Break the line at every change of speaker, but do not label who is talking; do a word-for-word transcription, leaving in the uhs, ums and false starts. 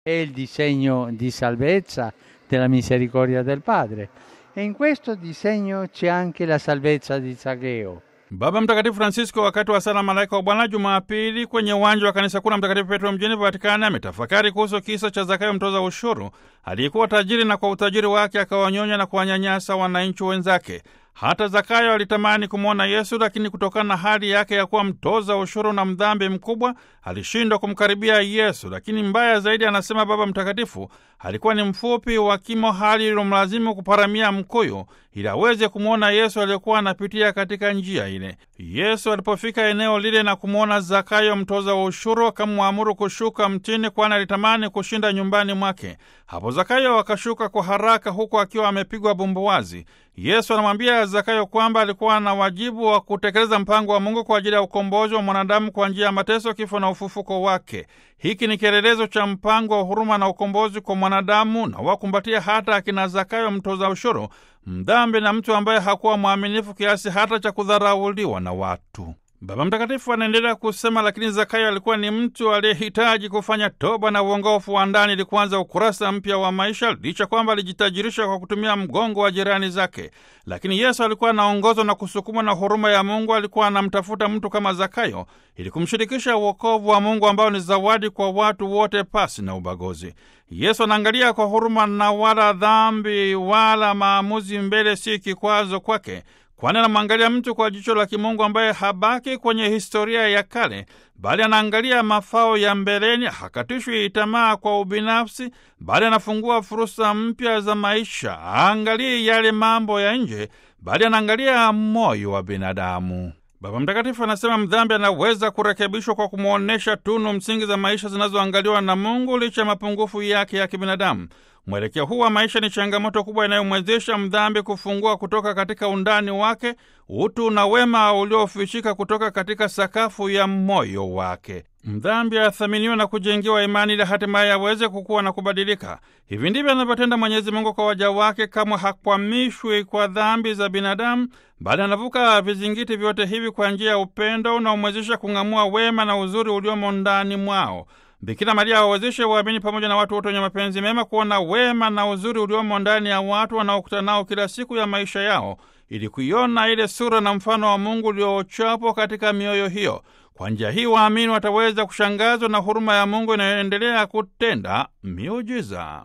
è il disegno di salvezza della misericordia del Padre. E in questo disegno c'è anche la salvezza di Zaccheo.
Baba Mtakatifu Francisco wakati wa sala Malaika wa Bwana Jumapili kwenye uwanja wa kanisa kuu la Mtakatifu Petro mjini Vatikani ametafakari kuhusu kisa cha Zakayo mtoza ushuru aliyekuwa tajiri na kwa utajiri wake akawanyonya na kuwanyanyasa wananchi wenzake. Hata Zakayo alitamani kumwona Yesu, lakini kutokana na hali yake ya kuwa mtoza ushuru na mdhambi mkubwa alishindwa kumkaribia Yesu. Lakini mbaya zaidi, anasema Baba Mtakatifu, alikuwa ni mfupi wa kimo, hali ilomlazimu kuparamia mkuyu ili aweze kumwona Yesu aliyekuwa anapitia katika njia ile. Yesu alipofika eneo lile na kumwona Zakayo mtoza wa ushuru, akamwamuru kushuka mtini, kwani alitamani kushinda nyumbani mwake. Hapo Zakayo akashuka kwa haraka, huku akiwa amepigwa bumbuwazi. Yesu anamwambia Zakayo kwamba alikuwa na wajibu wa kutekeleza mpango wa Mungu kwa ajili ya ukombozi wa mwanadamu kwa njia ya mateso, kifo na ufufuko wake. Hiki ni kielelezo cha mpango wa huruma na ukombozi kwa mwanadamu, na wakumbatia hata akina Zakayo mtoza ushuru, mdhambi na mtu ambaye hakuwa mwaminifu kiasi hata cha kudharauliwa na watu. Baba Mtakatifu anaendelea kusema, lakini Zakayo alikuwa ni mtu aliyehitaji kufanya toba na uongofu wa ndani ili kuanza ukurasa mpya wa maisha, licha kwamba alijitajirisha kwa kutumia mgongo wa jirani zake. Lakini Yesu alikuwa anaongozwa na kusukumwa na huruma ya Mungu. Alikuwa anamtafuta mtu kama Zakayo ili kumshirikisha wokovu wa Mungu ambao ni zawadi kwa watu wote pasi na ubaguzi. Yesu anaangalia kwa huruma, na wala dhambi wala maamuzi mbele si kikwazo kwake, kwani anamwangalia mtu kwa jicho la kimungu ambaye habaki kwenye historia ya kale, bali anaangalia mafao ya mbeleni. Hakatishwi tamaa kwa ubinafsi, bali anafungua fursa mpya za maisha. Aangalie yale mambo ya nje, bali anaangalia moyo wa binadamu. Baba Mtakatifu anasema mdhambi anaweza kurekebishwa kwa kumwonyesha tunu msingi za maisha zinazoangaliwa na Mungu licha ya mapungufu yake ya kibinadamu. Mwelekeo huu wa maisha ni changamoto kubwa inayomwezesha mdhambi kufungua kutoka katika undani wake utu na wema uliofichika kutoka katika sakafu ya moyo wake. Mdhambi athaminiwa na kujengiwa imani ili hatimaye aweze kukua na kubadilika. Hivi ndivyo anavyotenda Mwenyezi Mungu kwa waja wake. Kamwe hakwamishwi kwa dhambi za binadamu, bali anavuka vizingiti vyote hivi kwa njia ya upendo unaomwezesha kung'amua wema na uzuri uliomo ndani mwao. Bikira Maria awawezeshe waamini pamoja na watu wote wenye mapenzi mema kuona wema na uzuri uliomo ndani ya watu wanaokutana nao kila siku ya maisha yao, ili kuiona ile sura na mfano wa Mungu uliochapwa katika mioyo hiyo. Kwa njia hii waamini wataweza kushangazwa na huruma ya Mungu inayoendelea kutenda miujiza.